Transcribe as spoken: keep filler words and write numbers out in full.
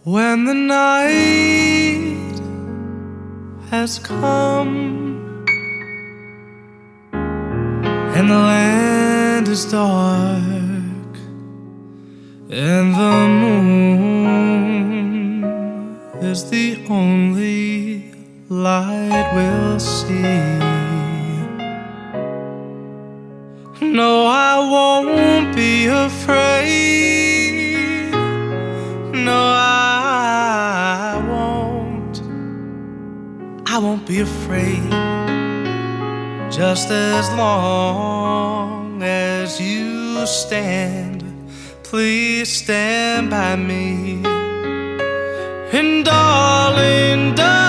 When the night has come and the land is dark and the moon is the only light we'll see, no, I won't be afraid. No, I won't. I won't be afraid. Just as long as you stand, please stand by me. And darling, darling,